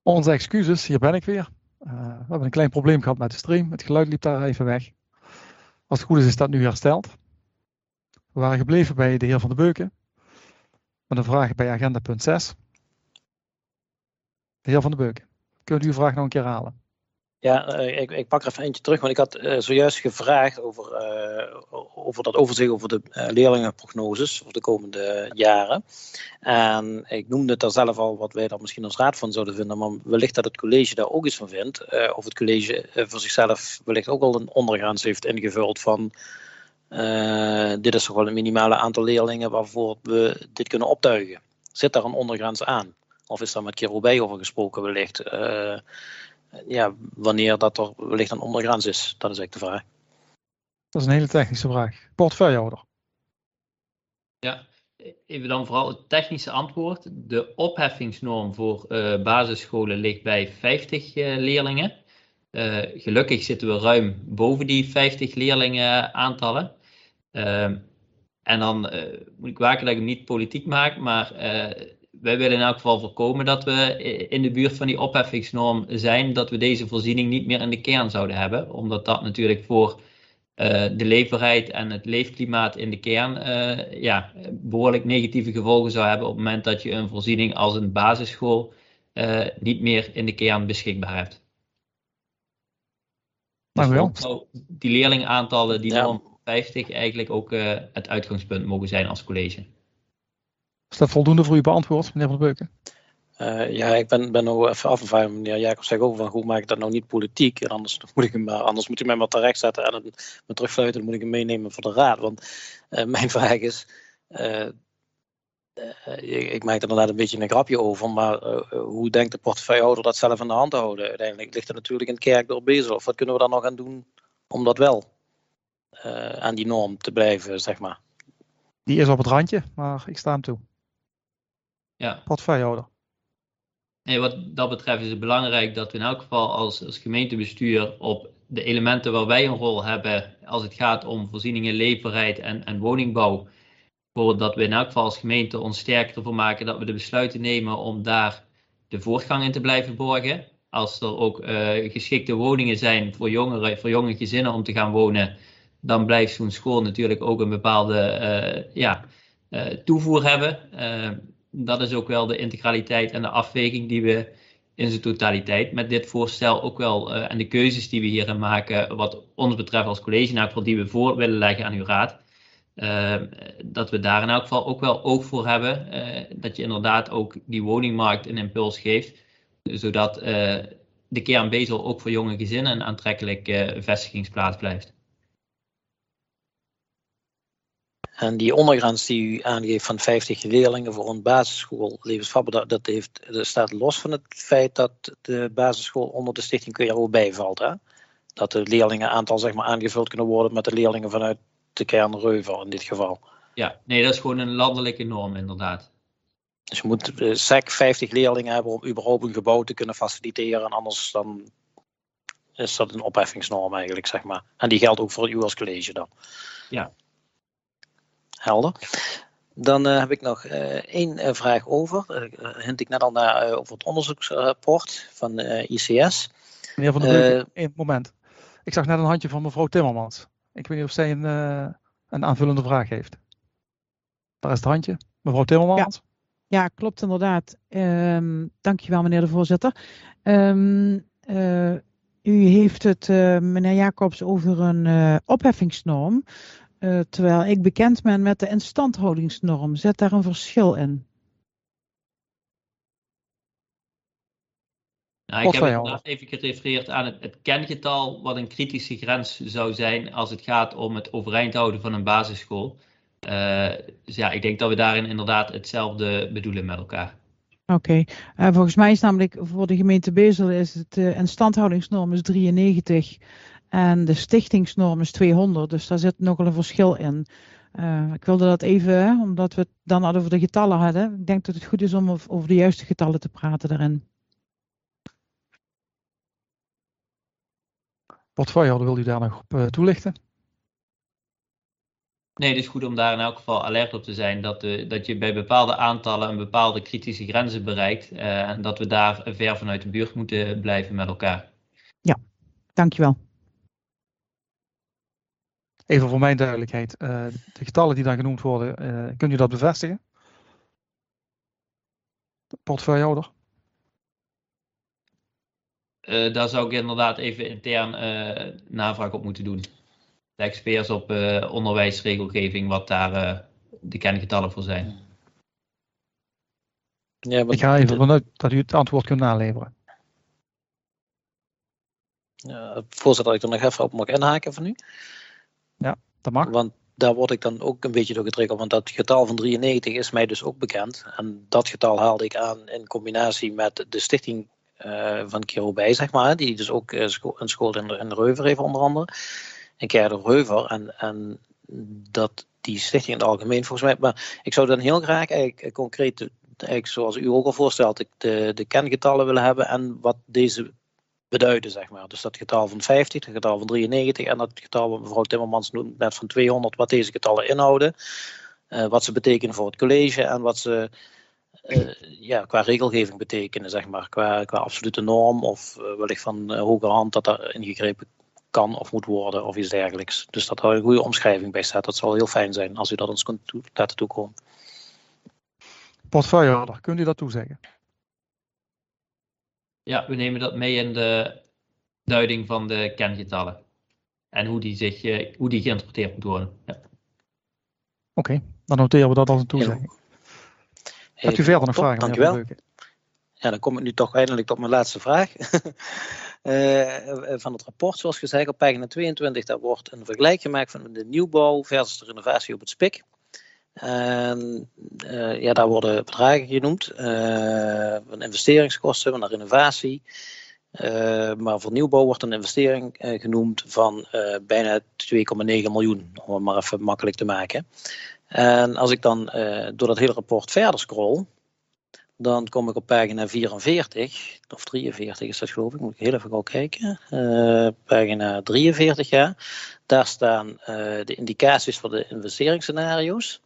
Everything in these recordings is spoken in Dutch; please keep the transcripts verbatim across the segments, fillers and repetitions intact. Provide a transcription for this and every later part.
Onze excuses, hier ben ik weer. Uh, we hebben een klein probleem gehad met de stream. Het geluid liep daar even weg. Als het goed is, is dat nu hersteld. We waren gebleven bij de heer Van den Beuken. Met een vraag bij agenda punt zes. De heer Van den Beuken, kunt u uw vraag nog een keer halen? Ja, uh, ik, ik pak er even eentje terug, want ik had uh, zojuist gevraagd over, uh, over dat overzicht over de uh, leerlingenprognoses voor de komende jaren. En ik noemde het daar zelf al wat wij daar misschien als raad van zouden vinden, maar wellicht dat het college daar ook iets van vindt. Uh, of het college uh, voor zichzelf wellicht ook wel een ondergrens heeft ingevuld van uh, dit is toch wel een minimale aantal leerlingen waarvoor we dit kunnen optuigen. Zit daar een ondergrens aan? Of is daar met Kerobij over gesproken wellicht? Uh, Ja, wanneer dat er wellicht een ondergrens is, dat is eigenlijk de vraag. Dat is een hele technische vraag. Portefeuillehouder. Ja, even dan vooral het technische antwoord. De opheffingsnorm voor uh, basisscholen ligt bij vijftig uh, leerlingen. Uh, gelukkig zitten we ruim boven die vijftig leerlingen aantallen. Uh, en dan uh, moet ik waken dat ik hem niet politiek maak, maar uh, wij willen in elk geval voorkomen dat we in de buurt van die opheffingsnorm zijn, dat we deze voorziening niet meer in de kern zouden hebben. Omdat dat natuurlijk voor uh, de leefbaarheid en het leefklimaat in de kern uh, ja, behoorlijk negatieve gevolgen zou hebben op het moment dat je een voorziening als een basisschool uh, niet meer in de kern beschikbaar hebt. Dank u wel. Dus die leerlingaantallen, die ja. norm vijftig, eigenlijk ook uh, het uitgangspunt mogen zijn als college. Is dat voldoende voor uw beantwoord, meneer Van den Beuken? Uh, ja, ik ben, ben nou even af en van meneer Jacob zegt ook van hoe maak ik dat nou niet politiek? En anders moet ik hem maar, anders moet u mij maar terecht zetten en het, me terugfluiten, dan moet ik hem meenemen voor de raad. Want uh, mijn vraag is, uh, uh, ik, ik maak er inderdaad een beetje een grapje over, maar uh, hoe denkt de portefeuillehouder dat zelf in de hand te houden? Uiteindelijk ligt het natuurlijk in het kerkdorp Bezel. Of wat kunnen we dan nog aan doen om dat wel uh, aan die norm te blijven, zeg maar? Die is op het randje, maar ik sta hem toe. Ja. Portefeuillehouder. Nee, wat dat betreft is het belangrijk dat we in elk geval als, als gemeentebestuur op de elementen waar wij een rol hebben, als het gaat om voorzieningen, leefbaarheid en, en woningbouw, dat we in elk geval als gemeente ons sterk ervoor maken dat we de besluiten nemen om daar de voortgang in te blijven borgen. Als er ook uh, geschikte woningen zijn voor jongeren, voor jonge gezinnen om te gaan wonen, dan blijft zo'n school natuurlijk ook een bepaalde uh, ja, uh, toevoer hebben. Uh, dat is ook wel de integraliteit en de afweging die we in zijn totaliteit met dit voorstel ook wel uh, en de keuzes die we hierin maken, wat ons betreft als college, in elk geval die we voor willen leggen aan uw raad. Uh, dat we daar in elk geval ook wel oog voor hebben, uh, dat je inderdaad ook die woningmarkt een impuls geeft, zodat uh, de kern Bezel ook voor jonge gezinnen een aantrekkelijke uh, vestigingsplaats blijft. En die ondergrens die u aangeeft van vijftig leerlingen voor een basisschool levensvatbaar, dat, heeft, dat staat los van het feit dat de basisschool onder de stichting K R O bijvalt. Hè? Dat de leerlingenaantal zeg maar aangevuld kunnen worden met de leerlingen vanuit de kern Reuvel in dit geval. Ja, nee, dat is gewoon een landelijke norm inderdaad. Dus je moet uh, S E C vijftig leerlingen hebben om überhaupt een gebouw te kunnen faciliteren. En anders dan is dat een opheffingsnorm eigenlijk, zeg maar. En die geldt ook voor u als college dan. Ja. Helder. Dan uh, heb ik nog uh, één uh, vraag over. Uh, hint ik net al naar uh, over het onderzoeksrapport van uh, I C S. Meneer Van den Beuken, uh, één moment. Ik zag net een handje van mevrouw Timmermans. Ik weet niet of zij een, uh, een aanvullende vraag heeft. Daar is het handje. Mevrouw Timmermans. Ja. Ja, klopt inderdaad. Um, dankjewel meneer de voorzitter. Um, uh, u heeft het, uh, meneer Jacobs, over een uh, opheffingsnorm. Uh, terwijl ik bekend ben met de instandhoudingsnorm. Zet daar een verschil in? Nou, ik heb inderdaad even gerefereerd aan het, het kengetal, wat een kritische grens zou zijn als het gaat om het overeind houden van een basisschool. Uh, dus ja, ik denk dat we daarin inderdaad hetzelfde bedoelen met elkaar. Oké, okay. uh, volgens mij is namelijk voor de gemeente Bezel is het uh, instandhoudingsnorm is drieënnegentig en de stichtingsnorm is tweehonderd, dus daar zit nogal een verschil in. Uh, ik wilde dat even, hè, omdat we het dan over de getallen hadden. Ik denk dat het goed is om over de juiste getallen te praten daarin. Portefeuillehouder, wil u daar nog op uh, toelichten? Nee, het is goed om daar in elk geval alert op te zijn dat, de, dat je bij bepaalde aantallen een bepaalde kritische grenzen bereikt uh, en dat we daar ver vanuit de buurt moeten blijven met elkaar. Ja, dankjewel. Even voor mijn duidelijkheid, uh, de getallen die dan genoemd worden, uh, kunt u dat bevestigen? Portefeuillehouder? Uh, daar zou ik inderdaad even intern uh, navraag op moeten doen. De experts op uh, onderwijsregelgeving, wat daar uh, de kerngetallen voor zijn. Ja, ik ga even vanuit dat u het antwoord kunt naleveren. Uh, voorzitter, dat ik er nog even op mag inhaken van u. Ja, dat mag. Want daar word ik dan ook een beetje door getriggerd, want dat getal van drieënnegentig is mij dus ook bekend. En dat getal haalde ik aan in combinatie met de stichting uh, van Kerobij, zeg maar, die dus ook uh, scho- een school in de, in de Reuver heeft onder andere. En Kerk de Reuver en, en dat die stichting in het algemeen volgens mij. Maar ik zou dan heel graag eigenlijk concreet, eigenlijk zoals u ook al voorstelt, de, de kengetallen willen hebben en wat deze beduiden, zeg maar. Dus dat getal van vijftig, dat getal van drieënnegentig en dat getal wat mevrouw Timmermans noemt net van tweehonderd, wat deze getallen inhouden, uh, wat ze betekenen voor het college en wat ze uh, ja, qua regelgeving betekenen, zeg maar, qua, qua absolute norm of uh, wellicht van uh, hoge hand dat er ingegrepen kan of moet worden of iets dergelijks. Dus dat er een goede omschrijving bij staat. Dat zal heel fijn zijn als u dat ons kunt toe- laten toekomen. Portefeuillehouder, kunt u dat toezeggen? Ja, we nemen dat mee in de duiding van de kengetallen. En hoe die, zich, uh, hoe die geïnterpreteerd moet worden. Ja. Oké, okay, dan noteren we dat als een toezegging. Hebt u verder nog vragen? Dank u wel. Ja, dan kom ik nu toch eindelijk tot mijn laatste vraag. uh, van het rapport, zoals gezegd, op pagina tweeëntwintig, daar wordt een vergelijk gemaakt van de nieuwbouw versus de renovatie op het Spik. En uh, ja, daar worden bedragen genoemd, uh, van investeringskosten, van de renovatie. Uh, maar voor nieuwbouw wordt een investering uh, genoemd van uh, bijna twee komma negen miljoen, om het maar even makkelijk te maken. En als ik dan uh, door dat hele rapport verder scroll, dan kom ik op pagina vierenveertig, of drieënveertig is dat geloof ik, moet ik heel even gauw kijken. Uh, pagina drieënveertig, ja. Daar staan uh, de indicaties voor de investeringsscenario's.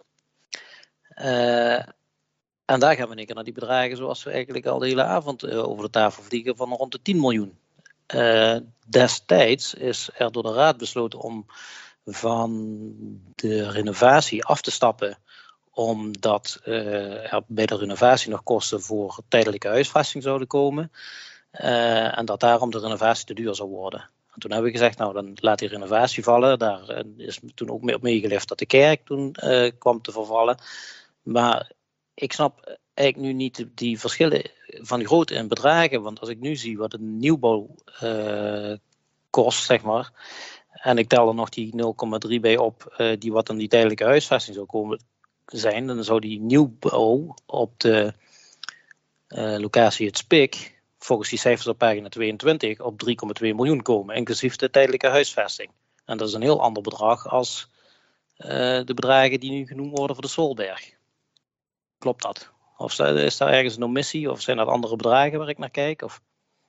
Uh, en daar gaan we in één keer naar die bedragen zoals we eigenlijk al de hele avond uh, over de tafel vliegen van rond de tien miljoen. Uh, destijds is er door de Raad besloten om van de renovatie af te stappen, omdat uh, er bij de renovatie nog kosten voor tijdelijke huisvesting zouden komen. Uh, en dat daarom de renovatie te duur zou worden. En toen hebben we gezegd, nou dan laat die renovatie vallen. Daar uh, is toen ook mee op meegelift dat de kerk toen uh, kwam te vervallen. Maar ik snap eigenlijk nu niet die verschillen van die grootte in bedragen. Want als ik nu zie wat een nieuwbouw uh, kost, zeg maar. En ik tel er nog die nul komma drie bij op, uh, die wat aan die tijdelijke huisvesting zou komen zijn. Dan zou die nieuwbouw op de uh, locatie Het Spik, volgens die cijfers op pagina tweeëntwintig, op drie komma twee miljoen komen. Inclusief de tijdelijke huisvesting. En dat is een heel ander bedrag als uh, de bedragen die nu genoemd worden voor de Solberg. Klopt dat? Of is daar ergens een omissie? Of zijn dat andere bedragen waar ik naar kijk? Of...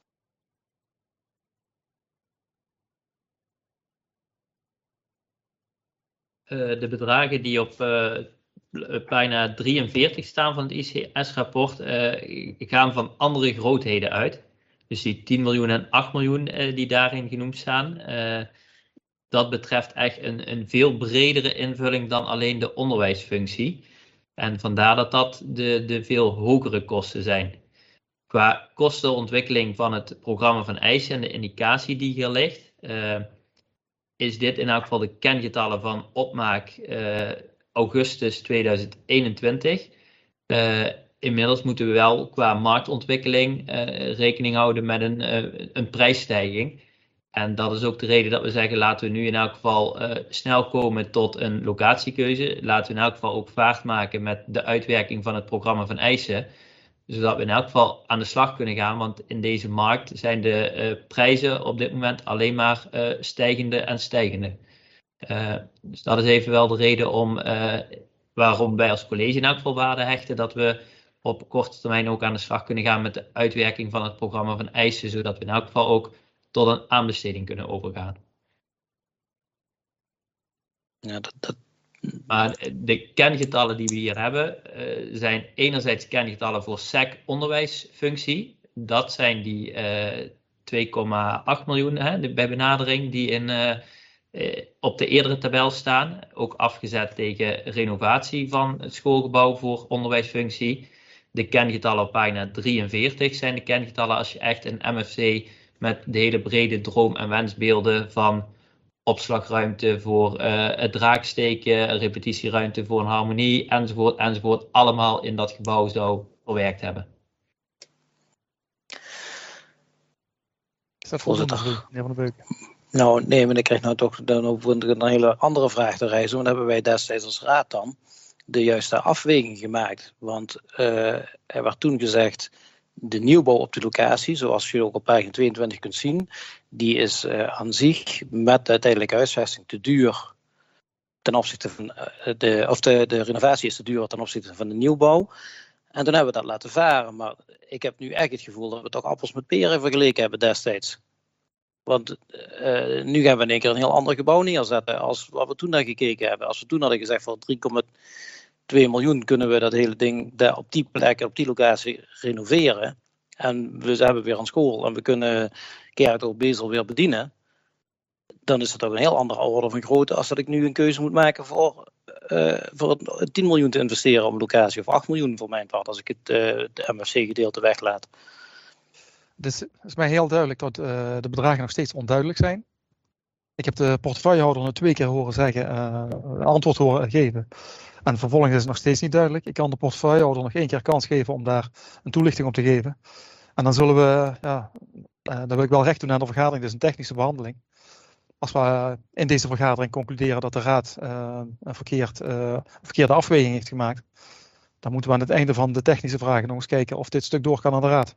Uh, de bedragen die op uh, pagina drieënveertig staan van het I C S-rapport uh, gaan van andere grootheden uit. Dus die tien miljoen en acht miljoen uh, die daarin genoemd staan. Uh, dat betreft echt een, een veel bredere invulling dan alleen de onderwijsfunctie. En vandaar dat dat de, de veel hogere kosten zijn. Qua kostenontwikkeling van het programma van eisen en de indicatie die hier ligt, uh, is dit in elk geval de kengetallen van opmaak uh, augustus tweeduizend eenentwintig. Uh, inmiddels moeten we wel qua marktontwikkeling uh, rekening houden met een, uh, een prijsstijging. En dat is ook de reden dat we zeggen, laten we nu in elk geval uh, snel komen tot een locatiekeuze. Laten we in elk geval ook vaart maken met de uitwerking van het programma van eisen. Zodat we in elk geval aan de slag kunnen gaan. Want in deze markt zijn de uh, prijzen op dit moment alleen maar uh, stijgende en stijgende. Uh, dus dat is even wel de reden om, uh, waarom wij als college in elk geval waarde hechten. Dat we op korte termijn ook aan de slag kunnen gaan met de uitwerking van het programma van eisen. Zodat we in elk geval ook tot een aanbesteding kunnen overgaan. Ja, dat, dat Maar de kengetallen die we hier hebben uh, zijn enerzijds kengetallen voor S E C onderwijsfunctie. Dat zijn die uh, twee komma acht miljoen hè, de, bij benadering die in, uh, uh, op de eerdere tabel staan. Ook afgezet tegen renovatie van het schoolgebouw voor onderwijsfunctie. De kengetallen op pagina drieënveertig zijn de kengetallen als je echt een M F C met de hele brede droom- en wensbeelden van opslagruimte voor uh, het draaksteken, repetitieruimte voor een harmonie, enzovoort, enzovoort, allemaal in dat gebouw zou verwerkt hebben. Is dat voldoende voor u, meneer Van den Beuk? Nou, nee, maar ik krijg nou toch dan ook een hele andere vraag te reizen. Want hebben wij destijds als raad dan de juiste afweging gemaakt? Want uh, er werd toen gezegd, de nieuwbouw op de locatie, zoals je ook op pagina tweeëntwintig kunt zien, die is uh, aan zich met de uiteindelijke huisvesting te duur ten opzichte van uh, de, of de, de renovatie is te duur ten opzichte van de nieuwbouw. En toen hebben we dat laten varen. Maar ik heb nu echt het gevoel dat we toch appels met peren vergeleken hebben destijds. Want uh, nu gaan we in één keer een heel ander gebouw neerzetten als wat we toen naar gekeken hebben. Als we toen hadden gezegd voor drie komma twee miljoen kunnen we dat hele ding daar op die plek, op die locatie renoveren. En we hebben weer een school en we kunnen Kerkdorp Bezel weer bedienen. Dan is dat toch een heel andere orde van grootte als dat ik nu een keuze moet maken voor, uh, voor tien miljoen te investeren op een locatie. Of acht miljoen voor mijn part als ik het uh, de M F C gedeelte weglaat. Dus het is mij heel duidelijk dat uh, de bedragen nog steeds onduidelijk zijn. Ik heb de portefeuillehouder nog twee keer horen zeggen, uh, een antwoord horen geven. En vervolgens is het nog steeds niet duidelijk. Ik kan de portefeuillehouder nog één keer kans geven om daar een toelichting op te geven. En dan zullen we, ja, uh, dan wil ik wel recht doen aan de vergadering, dit is een technische behandeling. Als we uh, in deze vergadering concluderen dat de raad uh, een verkeerd, uh, verkeerde afweging heeft gemaakt, dan moeten we aan het einde van de technische vragen nog eens kijken of dit stuk door kan aan de raad.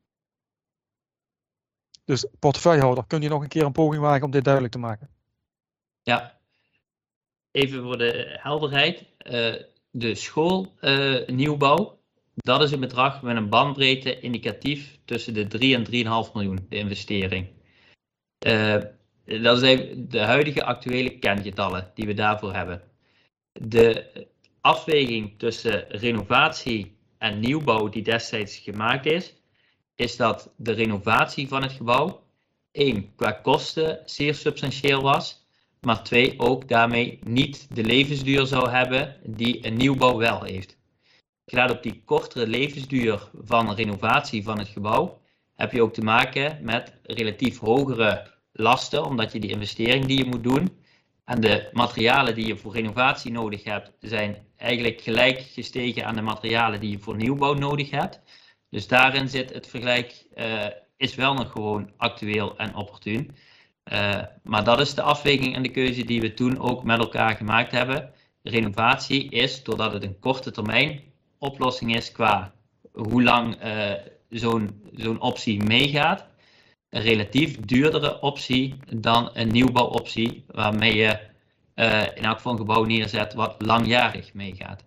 Dus portefeuillehouder, kun je nog een keer een poging wagen om dit duidelijk te maken? Ja, even voor de helderheid. Uh, de schoolnieuwbouw, uh, dat is een bedrag met een bandbreedte indicatief tussen de drie en drie komma vijf miljoen, de investering. Uh, dat zijn de huidige actuele kengetallen die we daarvoor hebben. De afweging tussen renovatie en nieuwbouw die destijds gemaakt is, is dat de renovatie van het gebouw, één, qua kosten zeer substantieel was, maar twee, ook daarmee niet de levensduur zou hebben die een nieuwbouw wel heeft. Gaat op die kortere levensduur van renovatie van het gebouw, heb je ook te maken met relatief hogere lasten, omdat je die investering die je moet doen en de materialen die je voor renovatie nodig hebt, zijn eigenlijk gelijk gestegen aan de materialen die je voor nieuwbouw nodig hebt. Dus daarin zit het vergelijk, uh, is wel nog gewoon actueel en opportun. Uh, maar dat is de afweging en de keuze die we toen ook met elkaar gemaakt hebben. Renovatie is, doordat het een korte termijn oplossing is qua hoe lang uh, zo'n zo'n optie meegaat, een relatief duurdere optie dan een nieuwbouwoptie waarmee je uh, in elk geval een gebouw neerzet wat langjarig meegaat.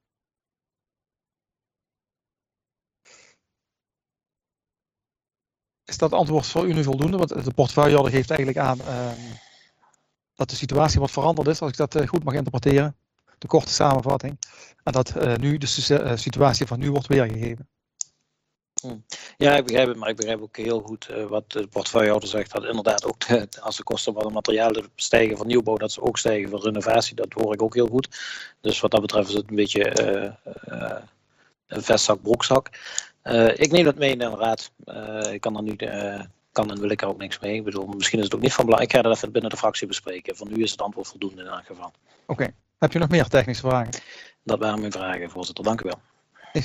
Is dat antwoord voor u nu voldoende? Want de portefeuillehouder geeft eigenlijk aan uh, dat de situatie wat veranderd is, als ik dat uh, goed mag interpreteren. De korte samenvatting. En dat uh, nu de uh, situatie van nu wordt weergegeven. Ja, ik begrijp het, maar ik begrijp ook heel goed uh, wat de portefeuillehouder zegt. Dat inderdaad ook de, als de kosten van de materialen stijgen van nieuwbouw, dat ze ook stijgen van renovatie. Dat hoor ik ook heel goed. Dus wat dat betreft is het een beetje uh, uh, een vestzak, broekzak. Uh, ik neem dat mee in de raad. Uh, ik kan er nu, uh, kan en wil ik er ook niks mee. Ik bedoel, misschien is het ook niet van belang. Ik ga dat even binnen de fractie bespreken. Voor nu is het antwoord voldoende in elk geval. Oké. Okay. Heb je nog meer technische vragen? Dat waren mijn vragen, voorzitter. Dank u wel. Is...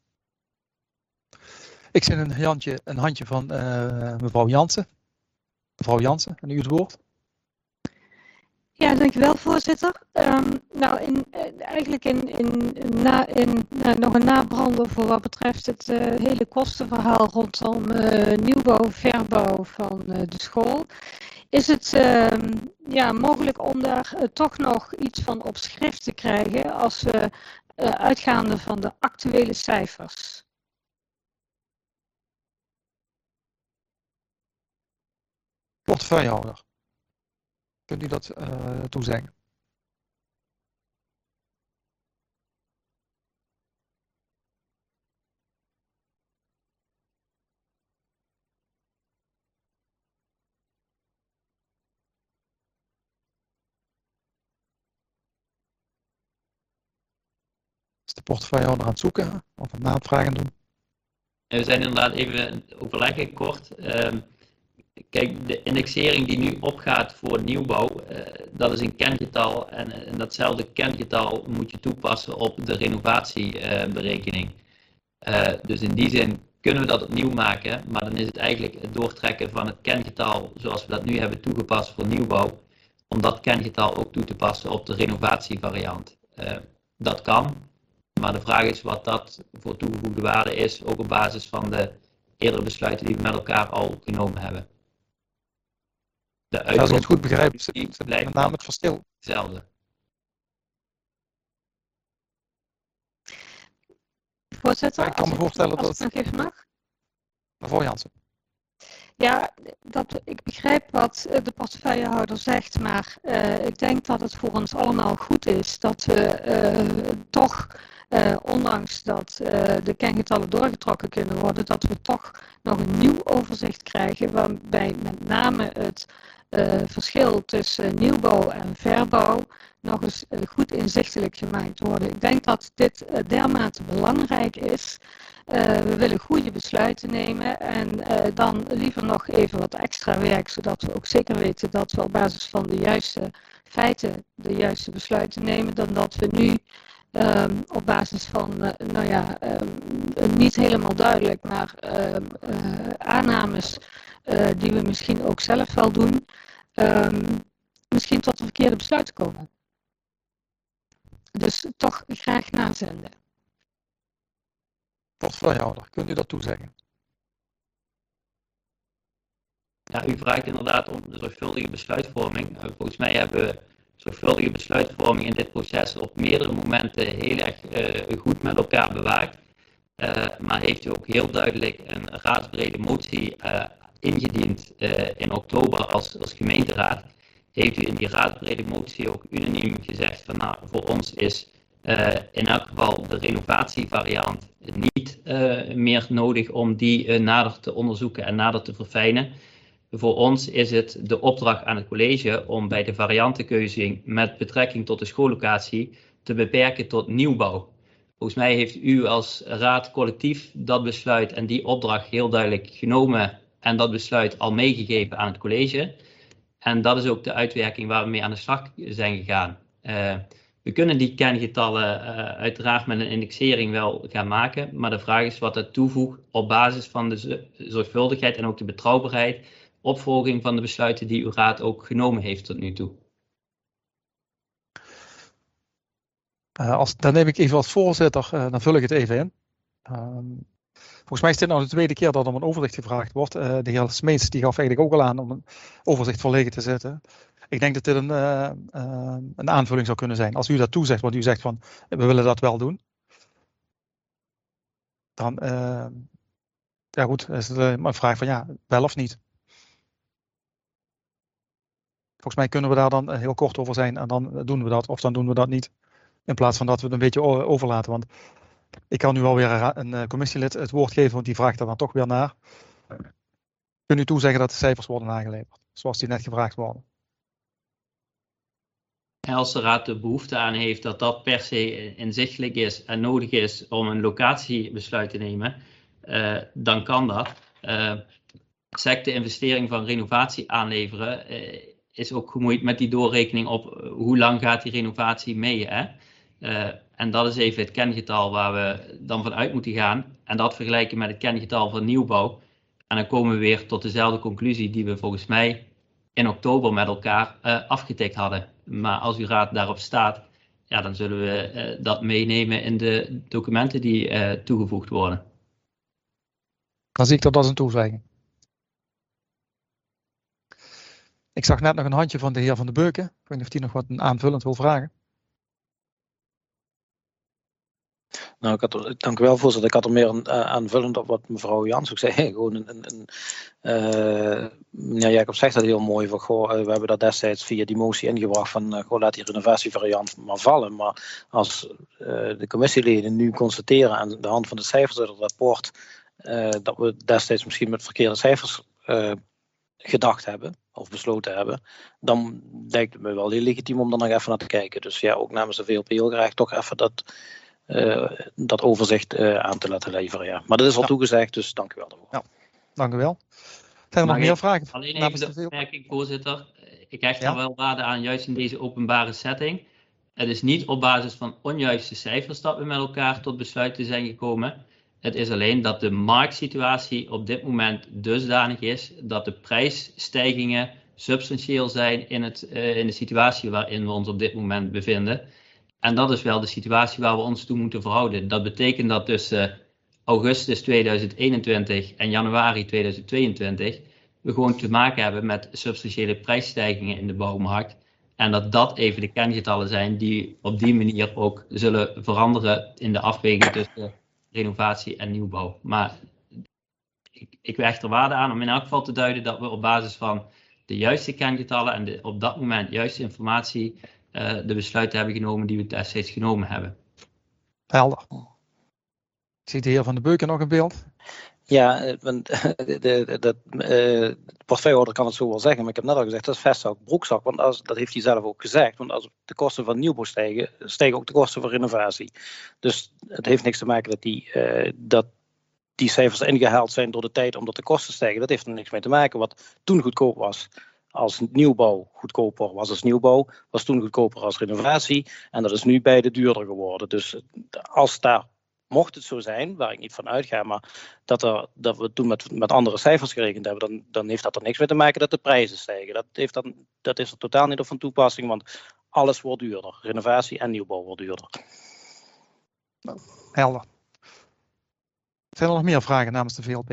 Ik zie een, Jantje, een handje van uh, mevrouw Jansen. Mevrouw Jansen, en u het woord. Ja, dankjewel voorzitter. Um, nou, in, eigenlijk in, in, na, in, nou, nog een nabrander voor wat betreft het uh, hele kostenverhaal rondom uh, nieuwbouw, verbouw van uh, de school. Is het uh, ja, mogelijk om daar uh, toch nog iets van op schrift te krijgen als we uh, uitgaande van de actuele cijfers? Portefeuillehouder. Kunt u dat uh, toezeggen? portefeuillehouder aan het zoeken of een aanvraag aan doen? We zijn inderdaad even overleggen kort. Uh, kijk, de indexering die nu opgaat voor nieuwbouw, uh, dat is een kengetal en, en datzelfde kengetal moet je toepassen op de renovatieberekening. Uh, uh, dus in die zin kunnen we dat opnieuw maken, maar dan is het eigenlijk het doortrekken van het kengetal zoals we dat nu hebben toegepast voor nieuwbouw, om dat kengetal ook toe te passen op de renovatievariant. Uh, dat kan. Maar de vraag is wat dat voor toegevoegde waarde is, ook op basis van de eerdere besluiten die we met elkaar al genomen hebben. De ja, als ik het goed begrijp, zit blijft met name het verschil. Hetzelfde. Voorzitter, ja, ik kan me voorstellen als dat ik nog even mag. Mevrouw Jansen. Ja, dat, ik begrijp wat de portefeuillehouder zegt, maar uh, ik denk dat het voor ons allemaal goed is dat we uh, toch, uh, ondanks dat uh, de kengetallen doorgetrokken kunnen worden, dat we toch nog een nieuw overzicht krijgen waarbij met name het uh, verschil tussen nieuwbouw en verbouw nog eens uh, goed inzichtelijk gemaakt worden. Ik denk dat dit uh, dermate belangrijk is. Uh, we willen goede besluiten nemen en uh, dan liever nog even wat extra werk, zodat we ook zeker weten dat we op basis van de juiste feiten de juiste besluiten nemen, dan dat we nu um, op basis van, uh, nou ja, um, niet helemaal duidelijk, maar um, uh, aannames uh, die we misschien ook zelf wel doen, um, misschien tot de verkeerde besluiten komen. Dus toch graag nazenden. Portefeuillehouder, kunt u dat toezeggen? Ja, u vraagt inderdaad om de zorgvuldige besluitvorming. Volgens mij hebben we zorgvuldige besluitvorming in dit proces op meerdere momenten heel erg uh, goed met elkaar bewaakt. Uh, maar heeft u ook heel duidelijk een raadsbrede motie uh, ingediend uh, in oktober als, als gemeenteraad. Heeft u in die raadsbrede motie ook unaniem gezegd van nou, voor ons is uh, in elk geval de renovatievariant niet uh, meer nodig om die uh, nader te onderzoeken en nader te verfijnen. Voor ons is het de opdracht aan het college om bij de variantenkeuze met betrekking tot de schoollocatie te beperken tot nieuwbouw. Volgens mij heeft u als raad collectief dat besluit en die opdracht heel duidelijk genomen en dat besluit al meegegeven aan het college. En dat is ook de uitwerking waar we mee aan de slag zijn gegaan. Uh, we kunnen die kengetallen uh, uiteraard met een indexering wel gaan maken, maar de vraag is wat dat toevoegt op basis van de zorgvuldigheid en ook de betrouwbaarheid, opvolging van de besluiten die uw raad ook genomen heeft tot nu toe. Uh, als, dan neem ik even als voorzitter, uh, dan vul ik het even in. Um, volgens mij is dit nou de tweede keer dat er om een overzicht gevraagd wordt. Uh, de heer Smeets die gaf eigenlijk ook al aan om een overzicht voorlegen te zetten. Ik denk dat dit een, uh, uh, een aanvulling zou kunnen zijn. Als u dat toezegt, want u zegt van we willen dat wel doen. Dan uh, ja goed, is het een vraag van ja, wel of niet. Volgens mij kunnen we daar dan heel kort over zijn en dan doen we dat of dan doen we dat niet. In plaats van dat we het een beetje overlaten. Want ik kan nu alweer een, een commissielid het woord geven, want die vraagt er dan toch weer naar. Kunt u toezeggen dat de cijfers worden aangeleverd, zoals die net gevraagd worden? En als de raad de behoefte aan heeft dat dat per se inzichtelijk is en nodig is om een locatiebesluit te nemen, uh, dan kan dat. Uh, S E C de investering van renovatie aanleveren uh, is ook gemoeid met die doorrekening op uh, hoe lang gaat die renovatie mee. Hè? Uh, en dat is even het kengetal waar we dan vanuit moeten gaan. En dat vergelijken met het kengetal van nieuwbouw. En dan komen we weer tot dezelfde conclusie die we volgens mij in oktober met elkaar uh, afgetikt hadden. Maar als uw raad daarop staat, ja, dan zullen we uh, dat meenemen in de documenten die uh, toegevoegd worden. Dan zie ik dat als een toezegging. Ik zag net nog een handje van de heer Van de Beuken. Ik weet niet of die nog wat aanvullend wil vragen. Nou, ik had, dank u wel, voorzitter. Ik had er meer een, uh, aanvullend op wat mevrouw Jans ook zei. Gewoon een, een, een uh, meneer Jacob zegt dat heel mooi. Van, goh, uh, we hebben dat destijds via die motie ingebracht van uh, goh, laat die renovatievariant maar vallen. Maar als uh, de commissieleden nu constateren aan de hand van de cijfers uit het rapport uh, dat we destijds misschien met verkeerde cijfers uh, gedacht hebben of besloten hebben, dan lijkt het me wel heel legitiem om er nog even naar te kijken. Dus ja, ook namens de V L P heel graag toch even dat uh, dat overzicht uh, aan te laten leveren. Ja. Maar dat is al ja. toegezegd, dus dank u wel daarvoor. Ja, dank u wel. Zijn er nog meer vragen? Alleen even de opmerking, voorzitter. Ik hecht ja. er wel waarde aan, juist in deze openbare setting. Het is niet op basis van onjuiste cijfers dat we met elkaar tot besluiten zijn gekomen. Het is alleen dat de marktsituatie op dit moment dusdanig is dat de prijsstijgingen substantieel zijn in, het, uh, in de situatie waarin we ons op dit moment bevinden. En dat is wel de situatie waar we ons toe moeten verhouden. Dat betekent dat tussen uh, augustus tweeduizend eenentwintig en januari tweeduizend tweeëntwintig we gewoon te maken hebben met substantiële prijsstijgingen in de bouwmarkt. En dat dat even de kengetallen zijn die op die manier ook zullen veranderen in de afweging tussen renovatie en nieuwbouw. Maar ik, ik hecht er waarde aan om in elk geval te duiden dat we op basis van de juiste kengetallen en de op dat moment juiste informatie uh, de besluiten hebben genomen die we destijds genomen hebben. Helder. Ik zie de heer Van den Beuken nog in beeld. Ja, want de, de, de, de portefeuillehouder kan het zo wel zeggen, maar ik heb net al gezegd, dat is vestzak, broekzak, want als, dat heeft hij zelf ook gezegd, want als de kosten van nieuwbouw stijgen, stijgen ook de kosten van renovatie. Dus het heeft niks te maken dat die, uh, dat die cijfers ingehaald zijn door de tijd omdat de kosten stijgen. Dat heeft er niks mee te maken. Wat toen goedkoop was als nieuwbouw goedkoper was als nieuwbouw, was toen goedkoper als renovatie en dat is nu beide duurder geworden. Dus als daar mocht het zo zijn, waar ik niet van uitga, maar dat, er, dat we toen met, met andere cijfers gerekend hebben, dan, dan heeft dat er niks mee te maken dat de prijzen stijgen. Dat, heeft dan, dat is er totaal niet op van toepassing, want alles wordt duurder. Renovatie en nieuwbouw wordt duurder. Helder. Zijn er nog meer vragen namens de V L P?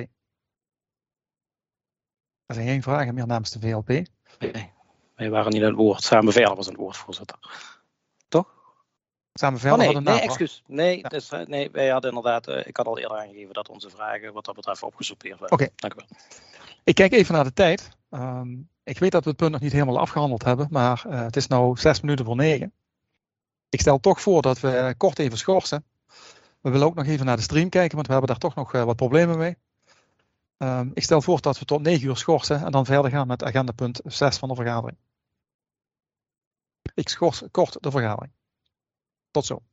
Er zijn geen vragen meer namens de V L P. Nee, wij waren niet aan het woord. Samen Verder was aan het woord, voorzitter. Toch? Samen verder oh, nee, hadden nee, excuus. Nee, ja. dus, nee, wij hadden inderdaad, uh, ik had al eerder aangegeven dat onze vragen wat dat betreft opgesorteerd werden. Oké. Dank u wel. Ik kijk even naar de tijd. Um, ik weet dat we het punt nog niet helemaal afgehandeld hebben, maar uh, het is nu zes minuten voor negen. Ik stel toch voor dat we kort even schorsen. We willen ook nog even naar de stream kijken, want we hebben daar toch nog uh, wat problemen mee. Um, ik stel voor dat we tot negen uur schorsen en dan verder gaan met agenda punt zes van de vergadering. Ik schors kort de vergadering. Tot zo.